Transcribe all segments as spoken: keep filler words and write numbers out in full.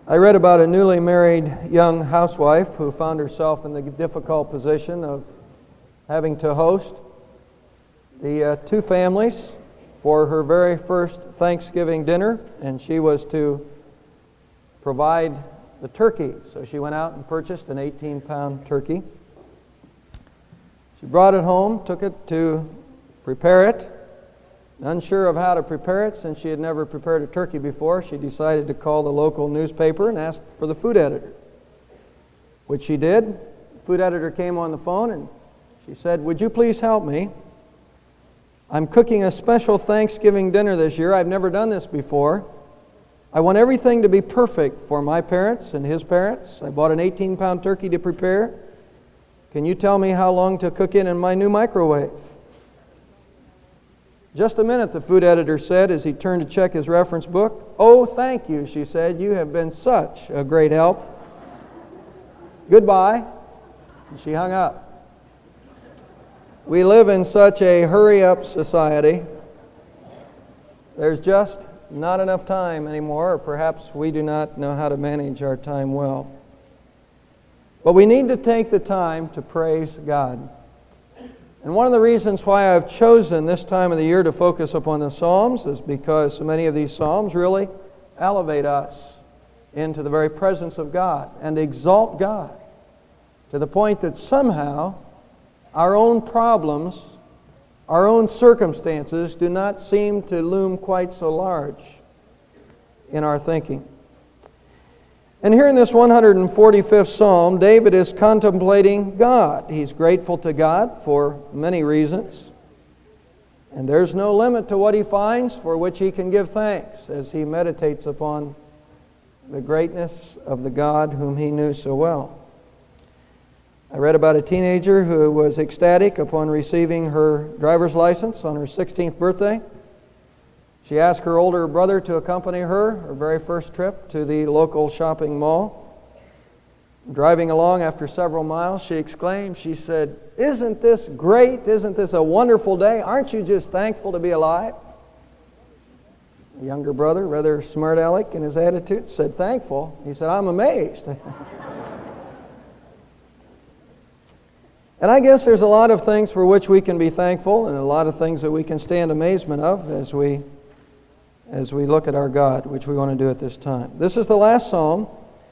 I read about a newly married young housewife who found herself in the difficult position of having to host the uh, two families for her very first Thanksgiving dinner, and she was to provide the turkey. So she went out and purchased an eighteen-pound turkey. She brought it home, took it to prepare it. Unsure of how to prepare it, since she had never prepared a turkey before, she decided to call the local newspaper and ask for the food editor, which she did. The food editor came on the phone and she said, "Would you please help me? I'm cooking a special Thanksgiving dinner this year. I've never done this before. I want everything to be perfect for my parents and his parents. I bought an eighteen-pound turkey to prepare. Can you tell me how long to cook it in my new microwave?" "Just a minute," the food editor said as he turned to check his reference book. "Oh, thank you," she said. "You have been such a great help. Goodbye." And she hung up. We live in such a hurry-up society. There's just not enough time anymore, or perhaps we do not know how to manage our time well. But we need to take the time to praise God. And one of the reasons why I've chosen this time of the year to focus upon the Psalms is because so many of these Psalms really elevate us into the very presence of God and exalt God to the point that somehow our own problems, our own circumstances do not seem to loom quite so large in our thinking. And here in this one hundred forty-fifth Psalm, David is contemplating God. He's grateful to God for many reasons. And there's no limit to what he finds for which he can give thanks as he meditates upon the greatness of the God whom he knew so well. I read about a teenager who was ecstatic upon receiving her driver's license on her sixteenth birthday. She asked her older brother to accompany her, her very first trip, to the local shopping mall. Driving along after several miles, she exclaimed, she said, "Isn't this great? Isn't this a wonderful day? Aren't you just thankful to be alive?" The younger brother, rather smart aleck in his attitude, said, "Thankful?" He said, "I'm amazed." And I guess there's a lot of things for which we can be thankful and a lot of things that we can stand amazement of as we as we look at our God, which we want to do at this time. This is the last psalm,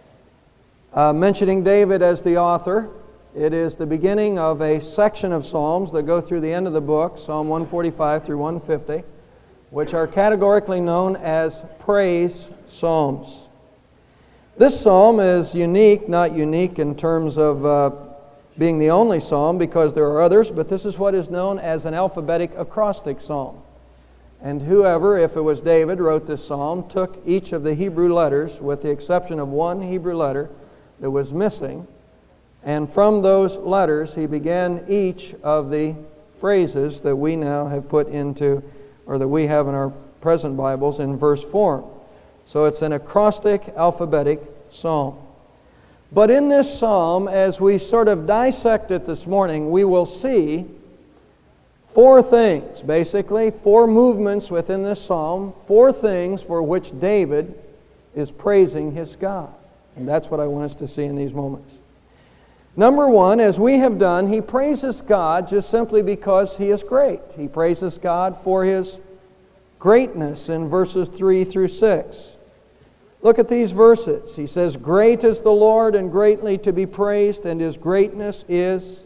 uh, mentioning David as the author. It is the beginning of a section of psalms that go through the end of the book, Psalm one forty-five through one fifty, which are categorically known as praise psalms. This psalm is unique, not unique in terms of uh, being the only psalm, because there are others, but this is what is known as an alphabetic acrostic psalm. And whoever, if it was David, wrote this psalm, took each of the Hebrew letters, with the exception of one Hebrew letter that was missing, and from those letters he began each of the phrases that we now have put into, or that we have in our present Bibles, in verse form. So it's an acrostic alphabetic psalm. But in this psalm, as we sort of dissect it this morning, we will see four things, basically, four movements within this psalm, four things for which David is praising his God. And that's what I want us to see in these moments. Number one, as we have done, he praises God just simply because he is great. He praises God for his greatness in verses three through six. Look at these verses. He says, "Great is the Lord and greatly to be praised, and his greatness is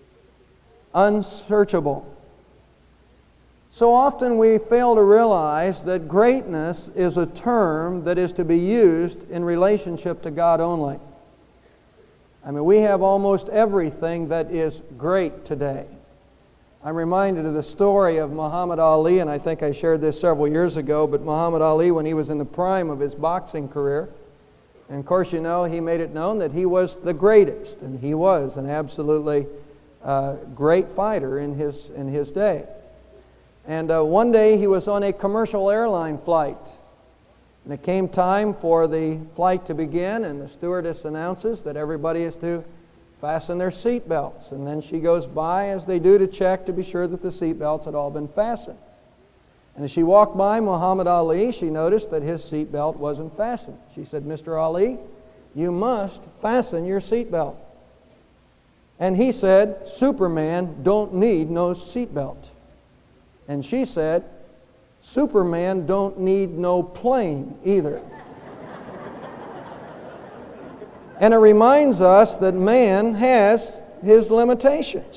unsearchable." So often we fail to realize that greatness is a term that is to be used in relationship to God only. I mean, we have almost everything that is great today. I'm reminded of the story of Muhammad Ali, and I think I shared this several years ago, but Muhammad Ali, when he was in the prime of his boxing career, and of course you know, he made it known that he was the greatest, and he was an absolutely uh, great fighter in his, in his day. And uh, one day he was on a commercial airline flight. And it came time for the flight to begin, and the stewardess announces that everybody is to fasten their seat belts. And then she goes by, as they do, to check to be sure that the seat belts had all been fastened. And as she walked by Muhammad Ali, she noticed that his seatbelt wasn't fastened. She said, "Mister Ali, you must fasten your seatbelt." And he said, "Superman don't need no seatbelt." And she said, "Superman don't need no plane either." And it reminds us that man has his limitations.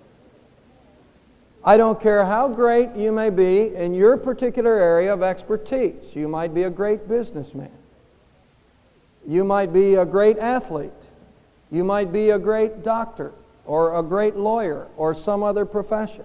I don't care how great you may be in your particular area of expertise. You might be a great businessman. You might be a great athlete. You might be a great doctor or a great lawyer or some other profession.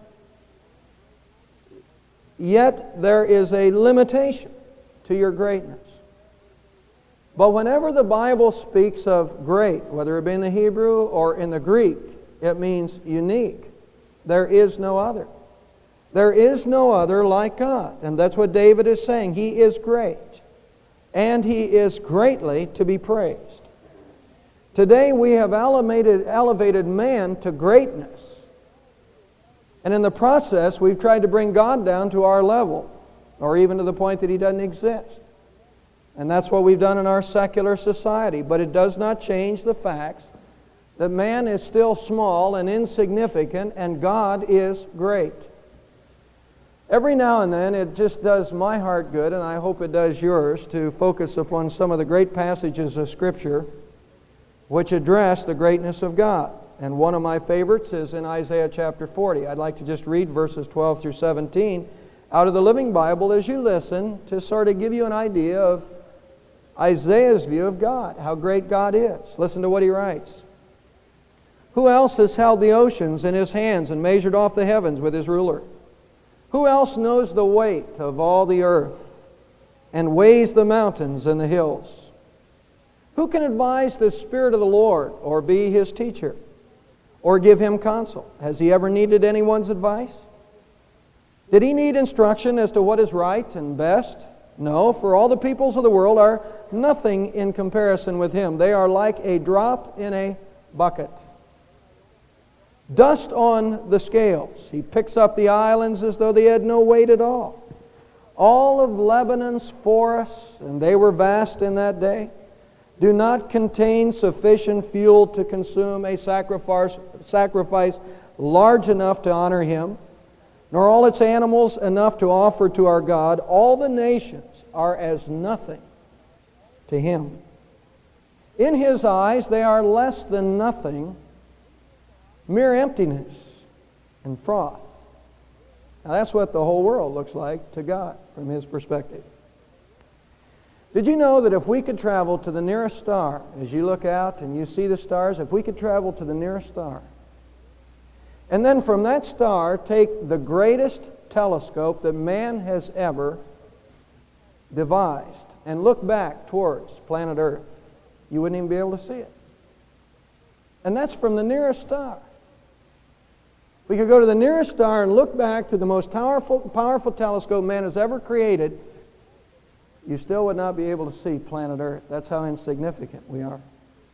Yet there is a limitation to your greatness. But whenever the Bible speaks of great, whether it be in the Hebrew or in the Greek, it means unique. There is no other. There is no other like God. And that's what David is saying. He is great. And He is greatly to be praised. Today we have elevated, elevated man to greatness. And in the process, we've tried to bring God down to our level, or even to the point that He doesn't exist. And that's what we've done in our secular society. But it does not change the facts that man is still small and insignificant, and God is great. Every now and then it just does my heart good, and I hope it does yours, to focus upon some of the great passages of Scripture which address the greatness of God. And one of my favorites is in Isaiah chapter forty. I'd like to just read verses twelve through seventeen out of the Living Bible as you listen, to sort of give you an idea of Isaiah's view of God, how great God is. Listen to what he writes. "Who else has held the oceans in His hands and measured off the heavens with His ruler? Who else knows the weight of all the earth and weighs the mountains and the hills? Who can advise the Spirit of the Lord or be His teacher or give Him counsel? Has He ever needed anyone's advice? Did He need instruction as to what is right and best? No, for all the peoples of the world are nothing in comparison with Him. They are like a drop in a bucket. Dust on the scales. He picks up the islands as though they had no weight at all. All of Lebanon's forests, and they were vast in that day, do not contain sufficient fuel to consume a sacrifice, sacrifice large enough to honor Him, nor all its animals enough to offer to our God. All the nations are as nothing to Him. In His eyes they are less than nothing, mere emptiness and froth." Now that's what the whole world looks like to God from His perspective. Did you know that if we could travel to the nearest star, as you look out and you see the stars, if we could travel to the nearest star, and then from that star take the greatest telescope that man has ever devised and look back towards planet Earth, you wouldn't even be able to see it. And that's from the nearest star. We could go to the nearest star and look back to the most powerful, powerful telescope man has ever created. You still would not be able to see planet Earth. That's how insignificant we are.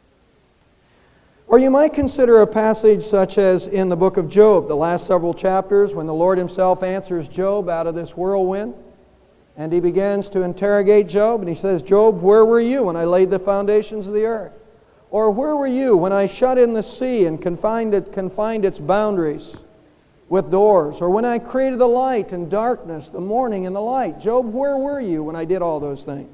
Or you might consider a passage such as in the book of Job, the last several chapters, when the Lord Himself answers Job out of this whirlwind. And He begins to interrogate Job, and He says, "Job, where were you when I laid the foundations of the earth? Or where were you when I shut in the sea and confined it, confined its boundaries with doors? Or when I created the light and darkness, the morning and the light? Job, where were you when I did all those things?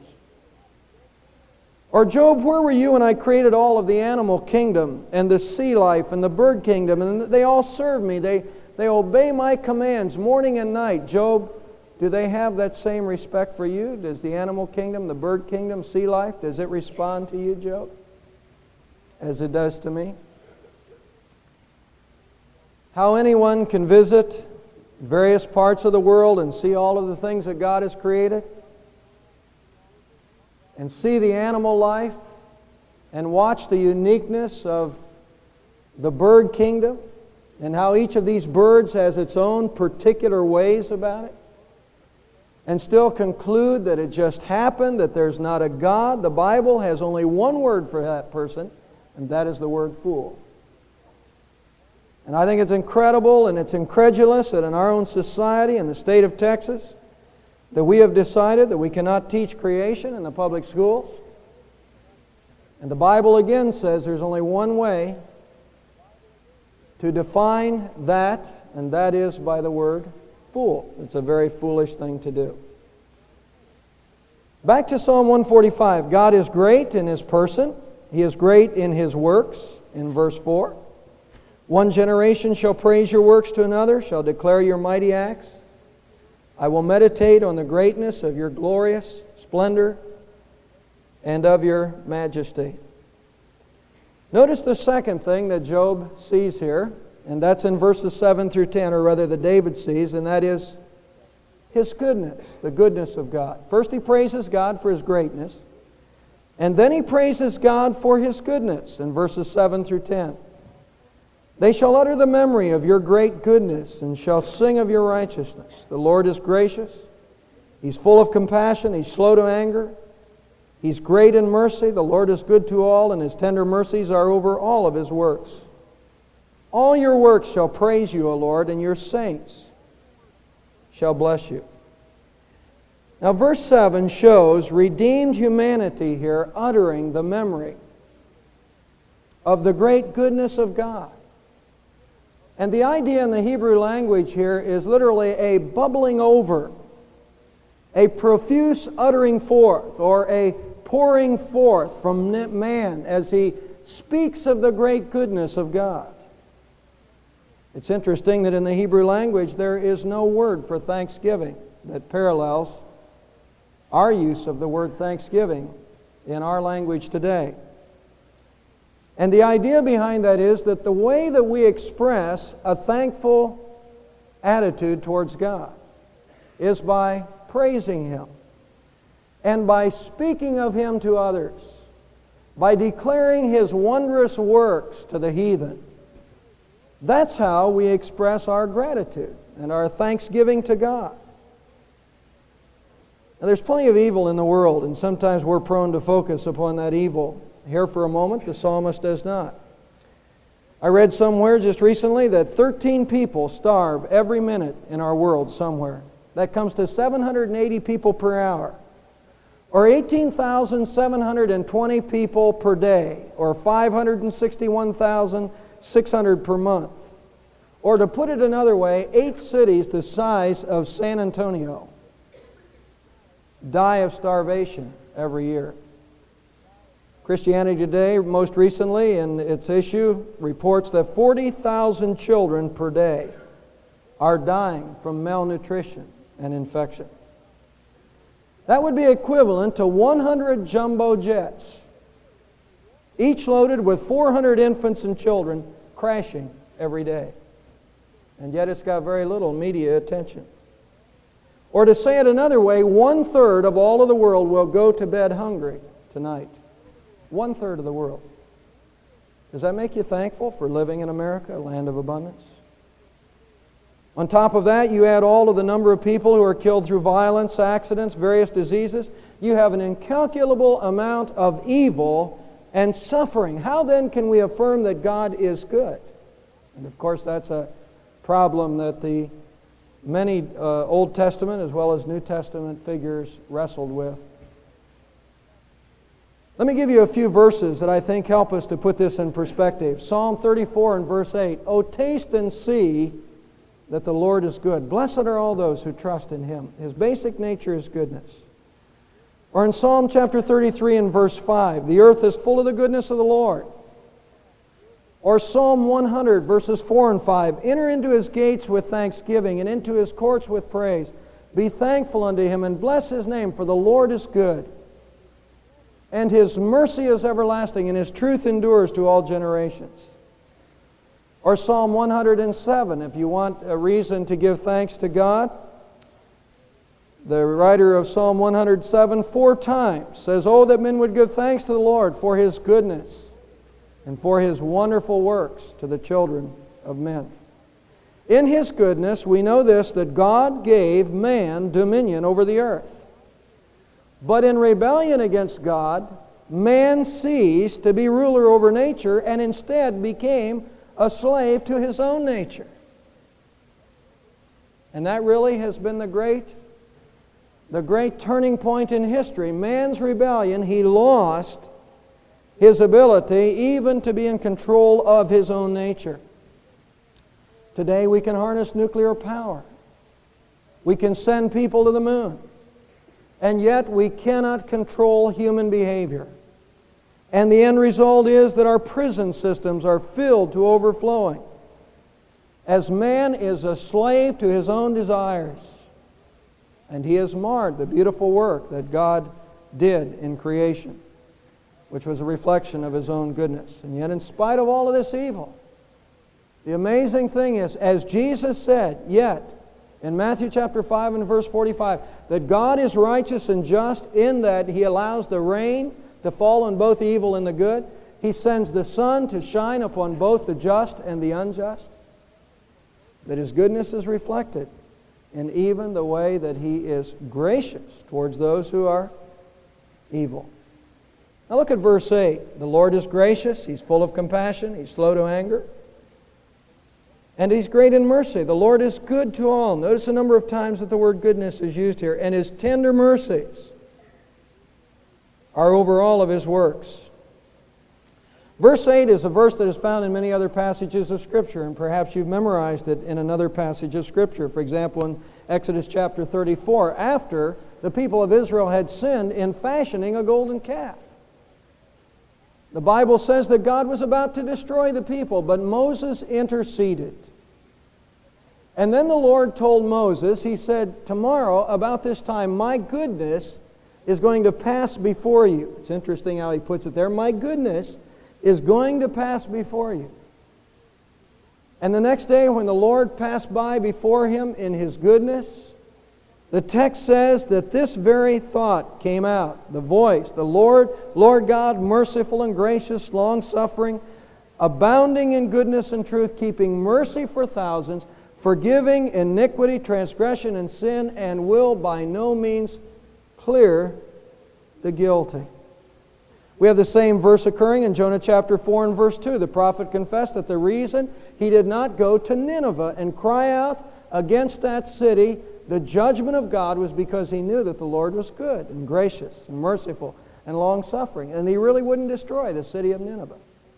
Or Job, where were you when I created all of the animal kingdom and the sea life and the bird kingdom? And they all serve me. They, they obey my commands morning and night. Job, do they have that same respect for you? Does the animal kingdom, the bird kingdom, sea life, does it respond to you, Job, as it does to me?" How anyone can visit various parts of the world and see all of the things that God has created, and see the animal life, and watch the uniqueness of the bird kingdom, and how each of these birds has its own particular ways about it, and still conclude that it just happened, that there's not a God. The Bible has only one word for that person, and that is the word fool. And I think it's incredible and it's incredulous that in our own society, in the state of Texas, that we have decided that we cannot teach creation in the public schools. And the Bible again says there's only one way to define that, and that is by the word fool. It's a very foolish thing to do. Back to Psalm one forty-five. God is great in His person. He is great in His works, in verse four. One generation shall praise your works to another, shall declare your mighty acts. I will meditate on the greatness of your glorious splendor and of your majesty. Notice the second thing that Job sees here, and that's in verses seven through ten, or rather that David sees, and that is His goodness, the goodness of God. First he praises God for His greatness, and then he praises God for His goodness in verses seven through ten. They shall utter the memory of your great goodness and shall sing of your righteousness. The Lord is gracious. He's full of compassion. He's slow to anger. He's great in mercy. The Lord is good to all, and His tender mercies are over all of His works. All your works shall praise you, O Lord, and your saints shall bless you. Now, verse seven shows redeemed humanity here uttering the memory of the great goodness of God. And the idea in the Hebrew language here is literally a bubbling over, a profuse uttering forth, or a pouring forth from man as he speaks of the great goodness of God. It's interesting that in the Hebrew language there is no word for thanksgiving that parallels our use of the word thanksgiving in our language today. And the idea behind that is that the way that we express a thankful attitude towards God is by praising Him and by speaking of Him to others, by declaring His wondrous works to the heathen. That's how we express our gratitude and our thanksgiving to God. Now, there's plenty of evil in the world, and sometimes we're prone to focus upon that evil. Here for a moment, the psalmist does not. I read somewhere just recently that thirteen people starve every minute in our world somewhere. That comes to seven hundred eighty people per hour, or eighteen thousand seven hundred twenty people per day, or five hundred sixty-one thousand six hundred per month. Or to put it another way, eight cities the size of San Antonio die of starvation every year. Christianity Today, most recently in its issue, reports that forty thousand children per day are dying from malnutrition and infection. That would be equivalent to one hundred jumbo jets, each loaded with four hundred infants and children, crashing every day. And yet it's got very little media attention. Or to say it another way, one-third of all of the world will go to bed hungry tonight. One-third of the world. Does that make you thankful for living in America, a land of abundance? On top of that, you add all of the number of people who are killed through violence, accidents, various diseases. You have an incalculable amount of evil and suffering. How then can we affirm that God is good? And of course, that's a problem that the many uh, Old Testament as well as New Testament figures wrestled with. Let me give you a few verses that I think help us to put this in perspective. Psalm thirty-four and verse eight. "O taste and see that the Lord is good. Blessed are all those who trust in Him." His basic nature is goodness. Or in Psalm chapter thirty-three and verse five. "The earth is full of the goodness of the Lord." Or Psalm one hundred verses four and five. "Enter into His gates with thanksgiving and into His courts with praise. Be thankful unto Him and bless His name, for the Lord is good. And His mercy is everlasting, and His truth endures to all generations." Or Psalm one hundred seven, if you want a reason to give thanks to God. The writer of Psalm one hundred seven four times says, "Oh, that men would give thanks to the Lord for His goodness and for His wonderful works to the children of men." In His goodness, we know this, that God gave man dominion over the earth. But in rebellion against God, man ceased to be ruler over nature and instead became a slave to his own nature. And that really has been the great the great turning point in history, man's rebellion, he lost his ability even to be in control of his own nature. Today we can harness nuclear power. We can send people to the moon. And yet we cannot control human behavior. And the end result is that our prison systems are filled to overflowing, as man is a slave to his own desires. And he has marred the beautiful work that God did in creation, which was a reflection of His own goodness. And yet, in spite of all of this evil, the amazing thing is, as Jesus said, yet, in Matthew chapter five and verse forty-five, that God is righteous and just in that He allows the rain to fall on both the evil and the good. He sends the sun to shine upon both the just and the unjust. That His goodness is reflected in even the way that He is gracious towards those who are evil. Now look at verse eight. The Lord is gracious. He's full of compassion. He's slow to anger. And He's great in mercy. The Lord is good to all. Notice a number of times that the word goodness is used here. And His tender mercies are over all of His works. Verse eight is a verse that is found in many other passages of Scripture, and perhaps you've memorized it in another passage of Scripture. For example, in Exodus chapter thirty-four, after the people of Israel had sinned in fashioning a golden calf. The Bible says that God was about to destroy the people, but Moses interceded. And then the Lord told Moses, He said, tomorrow, about this time, my goodness is going to pass before you. It's interesting how He puts it there. My goodness is going to pass before you. And the next day when the Lord passed by before him in His goodness, the text says that this very thought came out. The voice, the Lord, Lord God, merciful and gracious, long-suffering, abounding in goodness and truth, keeping mercy for thousands, forgiving iniquity, transgression, and sin, and will by no means clear the guilty. We have the same verse occurring in Jonah chapter four and verse two. The prophet confessed that the reason he did not go to Nineveh and cry out against that city the judgment of God was because he knew that the Lord was good and gracious and merciful and long-suffering, and He really wouldn't destroy the city of Nineveh.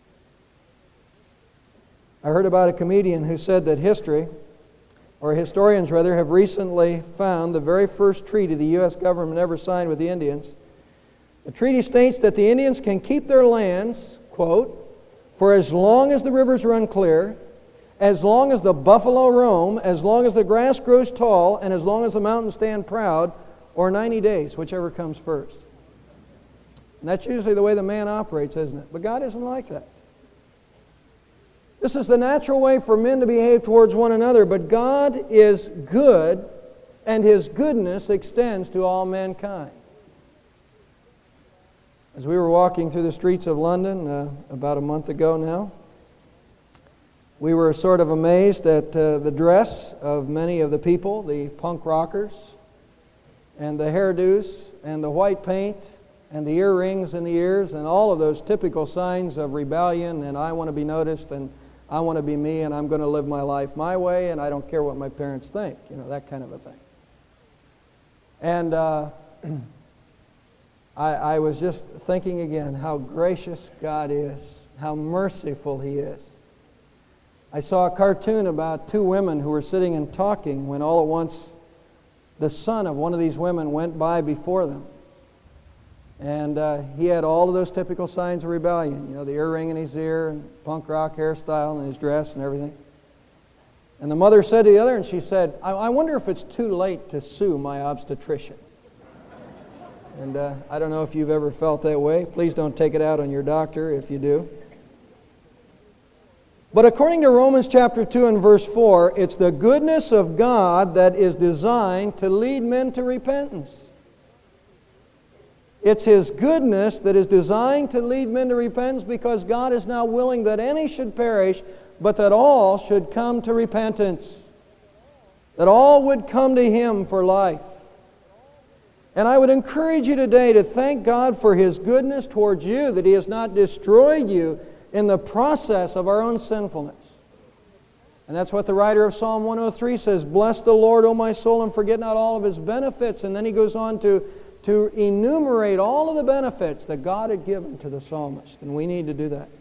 I heard about a comedian who said that history, or historians rather, have recently found the very first treaty the U S government ever signed with the Indians. The treaty states that the Indians can keep their lands, quote, for as long as the rivers run clear, as long as the buffalo roam, as long as the grass grows tall, and as long as the mountains stand proud, or ninety days, whichever comes first. And that's usually the way the man operates, isn't it? But God isn't like that. This is the natural way for men to behave towards one another, but God is good, and His goodness extends to all mankind. As we were walking through the streets of London uh, about a month ago now, we were sort of amazed at uh, the dress of many of the people, the punk rockers, and the hairdos, and the white paint, and the earrings in the ears, and all of those typical signs of rebellion, and I want to be noticed, and I want to be me, and I'm going to live my life my way, and I don't care what my parents think, you know, that kind of a thing. And uh, I, I was just thinking again how gracious God is, how merciful He is. I saw a cartoon about two women who were sitting and talking when all at once the son of one of these women went by before them. And uh, he had all of those typical signs of rebellion, you know, the earring in his ear and punk rock hairstyle and his dress and everything. And the mother said to the other, and she said, I, I wonder if it's too late to sue my obstetrician. And uh, I don't know if you've ever felt that way. Please don't take it out on your doctor if you do. But according to Romans chapter two and verse four, it's the goodness of God that is designed to lead men to repentance. It's His goodness that is designed to lead men to repentance because God is now willing that any should perish, but that all should come to repentance. That all would come to Him for life. And I would encourage you today to thank God for His goodness towards you, that He has not destroyed you in the process of our own sinfulness. And that's what the writer of Psalm one oh three says, "Bless the Lord, O my soul, and forget not all of His benefits." And then he goes on to, to enumerate all of the benefits that God had given to the psalmist. And we need to do that.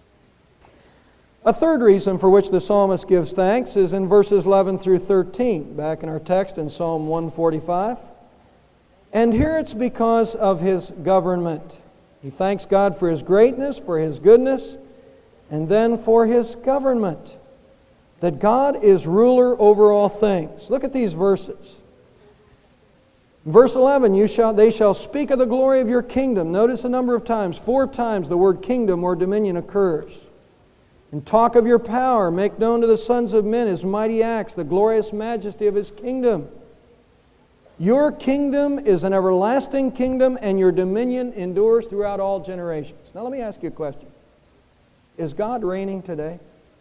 A third reason for which the psalmist gives thanks is in verses eleven through thirteen, back in our text in Psalm one forty-five. And here it's because of His government. He thanks God for His greatness, for His goodness, and then for His government. That God is ruler over all things. Look at these verses. Verse eleven, you shall, they shall speak of the glory of your kingdom. Notice a number of times. Four times the word kingdom or dominion occurs. And talk of your power. Make known to the sons of men His mighty acts, the glorious majesty of His kingdom. Your kingdom is an everlasting kingdom, and your dominion endures throughout all generations. Now let me ask you a question. Is God reigning today?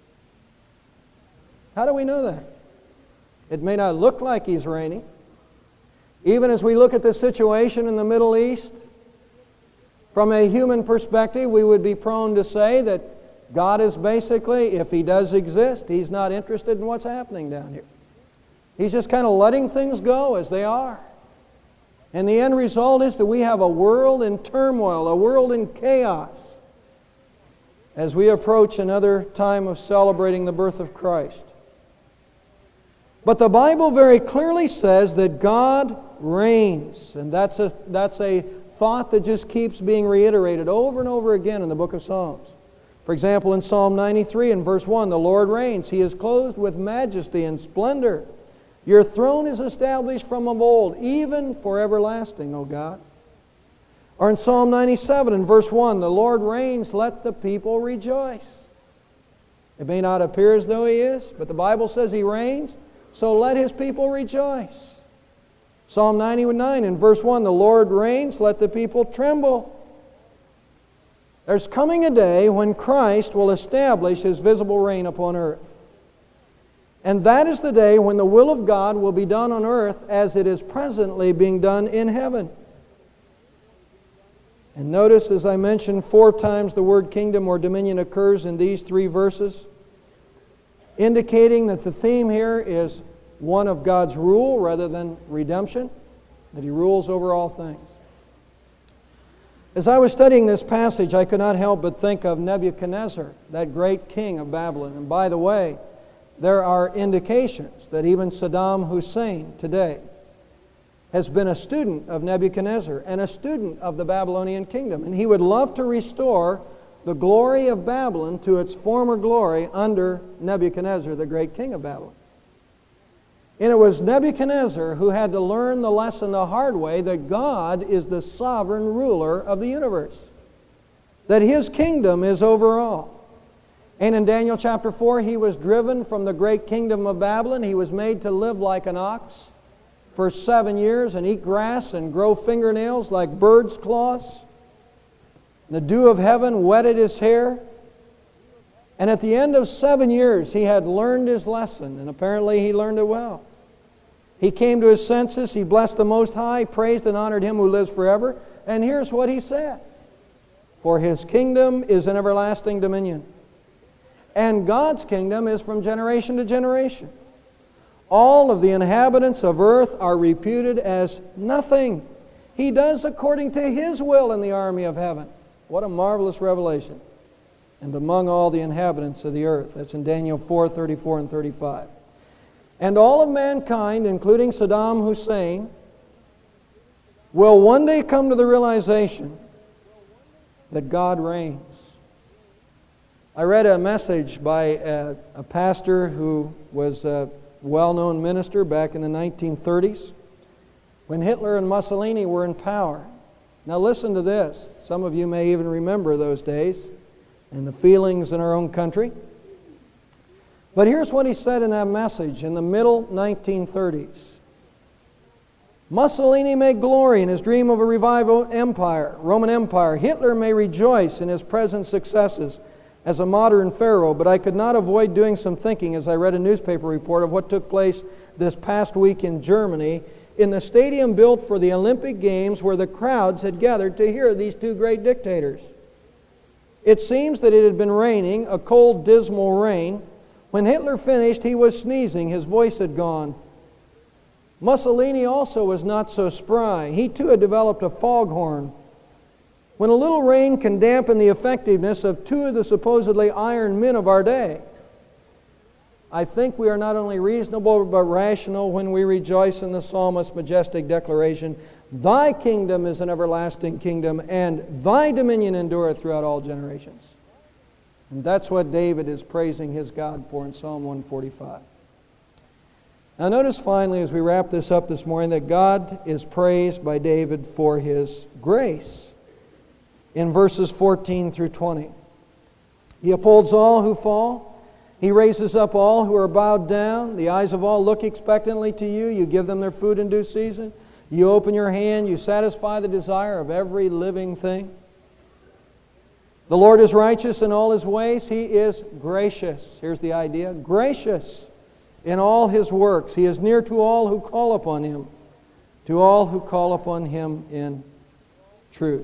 How do we know that? It may not look like He's reigning. Even as we look at the situation in the Middle East, from a human perspective, we would be prone to say that God is basically, if He does exist, He's not interested in what's happening down here. He's just kind of letting things go as they are. And the end result is that we have a world in turmoil, a world in chaos, as we approach another time of celebrating the birth of Christ. But the Bible very clearly says that God reigns. And that's a, that's a thought that just keeps being reiterated over and over again in the book of Psalms. For example, in Psalm ninety-three and verse one, the Lord reigns. He is clothed with majesty and splendor. Your throne is established from of old, even for everlasting, O God. Or in Psalm ninety-seven and verse one, the Lord reigns, let the people rejoice. It may not appear as though He is, but the Bible says He reigns. So let His people rejoice. Psalm ninety-nine and verse one, the Lord reigns, let the people tremble. There's coming a day when Christ will establish His visible reign upon earth. And that is the day when the will of God will be done on earth as it is presently being done in heaven. And notice, as I mentioned, four times the word kingdom or dominion occurs in these three verses, indicating that the theme here is one of God's rule rather than redemption, that He rules over all things. As I was studying this passage, I could not help but think of Nebuchadnezzar, that great king of Babylon. And by the way, there are indications that even Saddam Hussein today has been a student of Nebuchadnezzar and a student of the Babylonian kingdom. And he would love to restore the glory of Babylon to its former glory under Nebuchadnezzar, the great king of Babylon. And it was Nebuchadnezzar who had to learn the lesson the hard way that God is the sovereign ruler of the universe, that His kingdom is over all. And in Daniel chapter four, he was driven from the great kingdom of Babylon. He was made to live like an ox for seven years and eat grass and grow fingernails like birds' claws. The dew of heaven wetted his hair. And at the end of seven years, he had learned his lesson, and apparently he learned it well. He came to his senses, he blessed the Most High, praised and honored Him who lives forever. And here's what he said: "For His kingdom is an everlasting dominion, and God's kingdom is from generation to generation. All of the inhabitants of earth are reputed as nothing. He does according to His will in the army of heaven." What a marvelous revelation. "And among all the inhabitants of the earth." That's in Daniel four, thirty-four and thirty-five. "And all of mankind, including Saddam Hussein, will one day come to the realization that God reigns." I read a message by a, a pastor who was a well-known minister back in the nineteen thirties when Hitler and Mussolini were in power. Now listen to this. Some of you may even remember those days and the feelings in our own country. But here's what he said in that message in the middle nineteen thirties. "Mussolini may glory in his dream of a revived empire, Roman Empire. Hitler may rejoice in his present successes as a modern pharaoh, but I could not avoid doing some thinking as I read a newspaper report of what took place this past week in Germany in the stadium built for the Olympic Games where the crowds had gathered to hear these two great dictators. It seems that it had been raining, a cold, dismal rain, When Hitler finished, he was sneezing. His voice had gone. Mussolini also was not so spry. He too had developed a foghorn. When a little rain can dampen the effectiveness of two of the supposedly iron men of our day, I think we are not only reasonable but rational when we rejoice in the psalmist's majestic declaration, Thy kingdom is an everlasting kingdom, and Thy dominion endureth throughout all generations. And that's what David is praising his God for in Psalm one forty-five. Now notice finally, as we wrap this up this morning, that God is praised by David for His grace. In verses fourteen through twenty. He upholds all who fall. He raises up all who are bowed down. The eyes of all look expectantly to you. You give them their food in due season. You open your hand. You satisfy the desire of every living thing. The Lord is righteous in all His ways. He is gracious. Here's the idea. Gracious in all His works. He is near to all who call upon Him. To all who call upon Him in truth.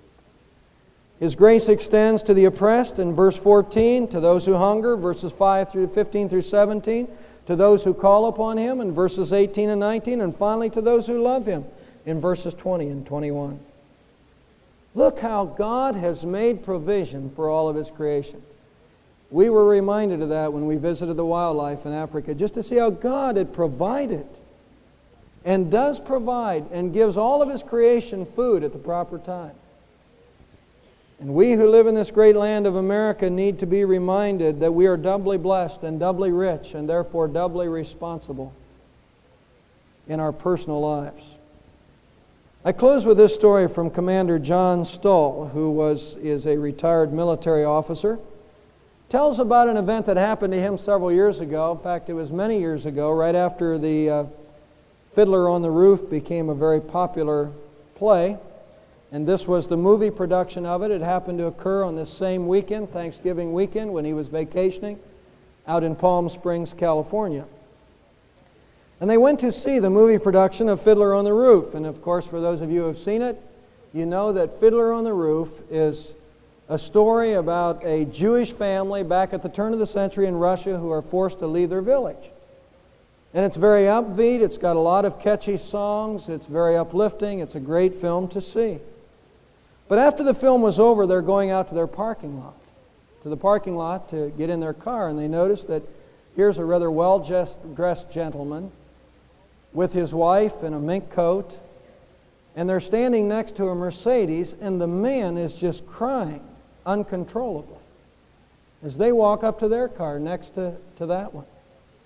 His grace extends to the oppressed in verse fourteen, to those who hunger, verses five through fifteen through seventeen, to those who call upon Him in verses eighteen and nineteen, and finally to those who love Him in verses twenty and twenty-one. Look how God has made provision for all of His creation. We were reminded of that when we visited the wildlife in Africa, just to see how God had provided and does provide and gives all of His creation food at the proper time. And we who live in this great land of America need to be reminded that we are doubly blessed and doubly rich and therefore doubly responsible in our personal lives. I close with this story from Commander John Stull, who was is a retired military officer. Tells about an event that happened to him several years ago. In fact, it was many years ago, right after the uh, Fiddler on the Roof became a very popular play. And this was the movie production of it. It happened to occur on this same weekend, Thanksgiving weekend, when he was vacationing out in Palm Springs, California. And they went to see the movie production of Fiddler on the Roof. And of course, for those of you who have seen it, you know that Fiddler on the Roof is a story about a Jewish family back at the turn of the century in Russia who are forced to leave their village. And it's very upbeat. It's got a lot of catchy songs. It's very uplifting. It's a great film to see. But after the film was over, they're going out to their parking lot, to the parking lot to get in their car, and they notice that here's a rather well-dressed gentleman with his wife in a mink coat, and they're standing next to a Mercedes, and the man is just crying uncontrollably as they walk up to their car next to, to that one.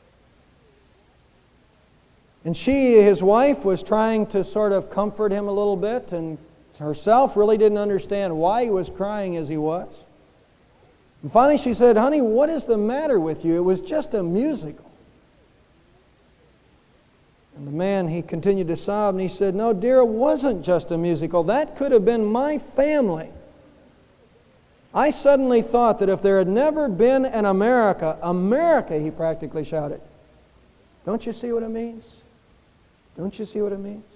And she, his wife, was trying to sort of comfort him a little bit, and herself really didn't understand why he was crying as he was. And finally she said, "Honey, what is the matter with you? It was just a musical." And the man, he continued to sob, and he said, "No, dear, it wasn't just a musical. That could have been my family. I suddenly thought that if there had never been an America, America," he practically shouted. Don't you see what it means? Don't you see what it means?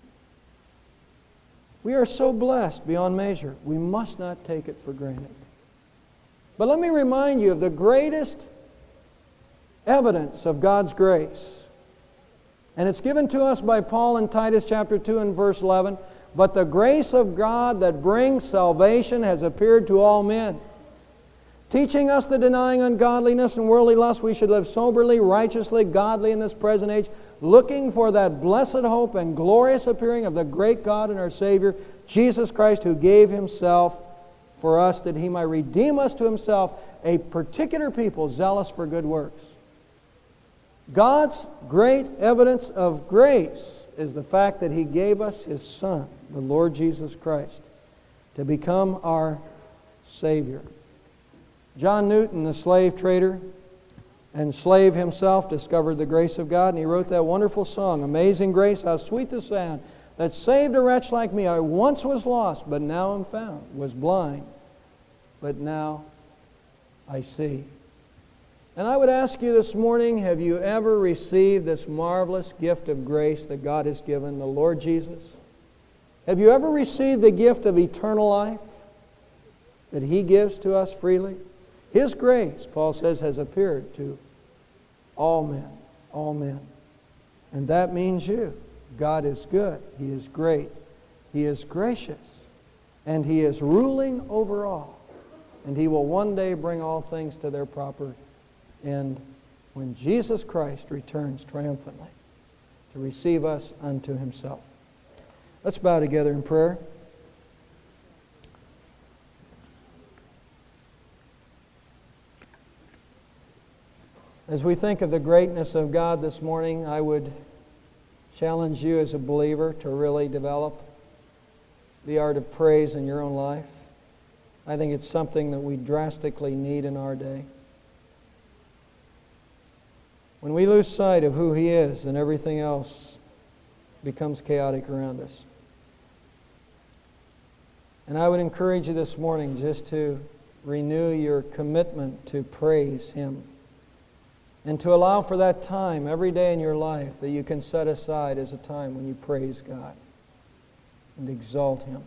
We are so blessed beyond measure. We must not take it for granted. But let me remind you of the greatest evidence of God's grace. And it's given to us by Paul in Titus chapter two and verse eleven. "But the grace of God that brings salvation has appeared to all men, teaching us that denying ungodliness and worldly lust, we should live soberly, righteously, godly in this present age, looking for that blessed hope and glorious appearing of the great God and our Savior, Jesus Christ, who gave Himself for us that He might redeem us to Himself, a particular people zealous for good works." God's great evidence of grace is the fact that He gave us His Son, the Lord Jesus Christ, to become our Savior. John Newton, the slave trader and slave himself, discovered the grace of God, and he wrote that wonderful song, "Amazing Grace, how sweet the sound that saved a wretch like me. I once was lost, but now am found, was blind, but now I see." And I would ask you this morning, have you ever received this marvelous gift of grace that God has given, the Lord Jesus? Have you ever received the gift of eternal life that He gives to us freely? His grace, Paul says, has appeared to All men. All men. And that means you. God is good. He is great. He is gracious. And He is ruling over all. And He will one day bring all things to their proper end when Jesus Christ returns triumphantly to receive us unto Himself. Let's bow together in prayer. As we think of the greatness of God this morning, I would challenge you as a believer to really develop the art of praise in your own life. I think it's something that we drastically need in our day. When we lose sight of who He is, then everything else becomes chaotic around us. And I would encourage you this morning just to renew your commitment to praise Him. And to allow for that time every day in your life that you can set aside as a time when you praise God and exalt Him.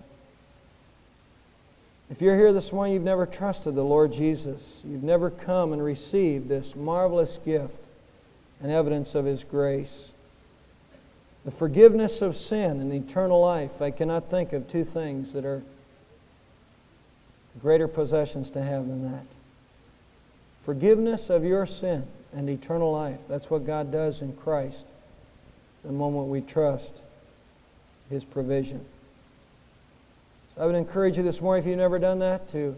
If you're here this morning, you've never trusted the Lord Jesus. You've never come and received this marvelous gift and evidence of His grace. The forgiveness of sin and eternal life. I cannot think of two things that are greater possessions to have than that. Forgiveness of your sin and eternal life. That's what God does in Christ the moment we trust His provision. So I would encourage you this morning, if you've never done that, to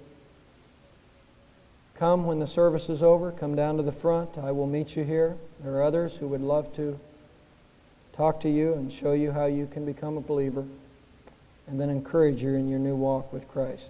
come when the service is over. Come down to the front. I will meet you here. There are others who would love to talk to you and show you how you can become a believer and then encourage you in your new walk with Christ.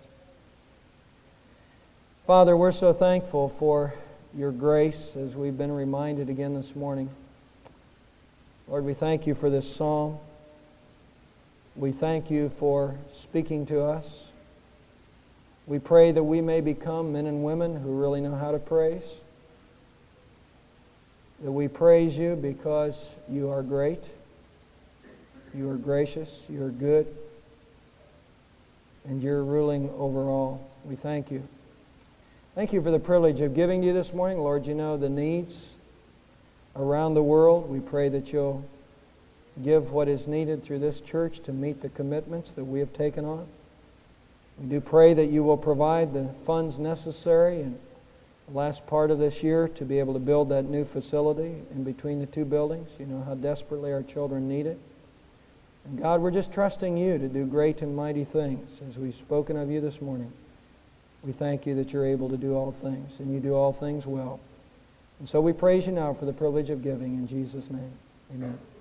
Father, we're so thankful for Your grace, as we've been reminded again this morning. Lord, we thank You for this psalm. We thank You for speaking to us. We pray that we may become men and women who really know how to praise. That we praise You because You are great, You are gracious, You are good, and You're ruling over all. We thank You. Thank You for the privilege of giving to You this morning. Lord, You know the needs around the world. We pray that You'll give what is needed through this church to meet the commitments that we have taken on. We do pray that You will provide the funds necessary in the last part of this year to be able to build that new facility in between the two buildings. You know how desperately our children need it. And God, we're just trusting You to do great and mighty things as we've spoken of You this morning. We thank You that You're able to do all things, and You do all things well. And so we praise You now for the privilege of giving in Jesus' name. Amen.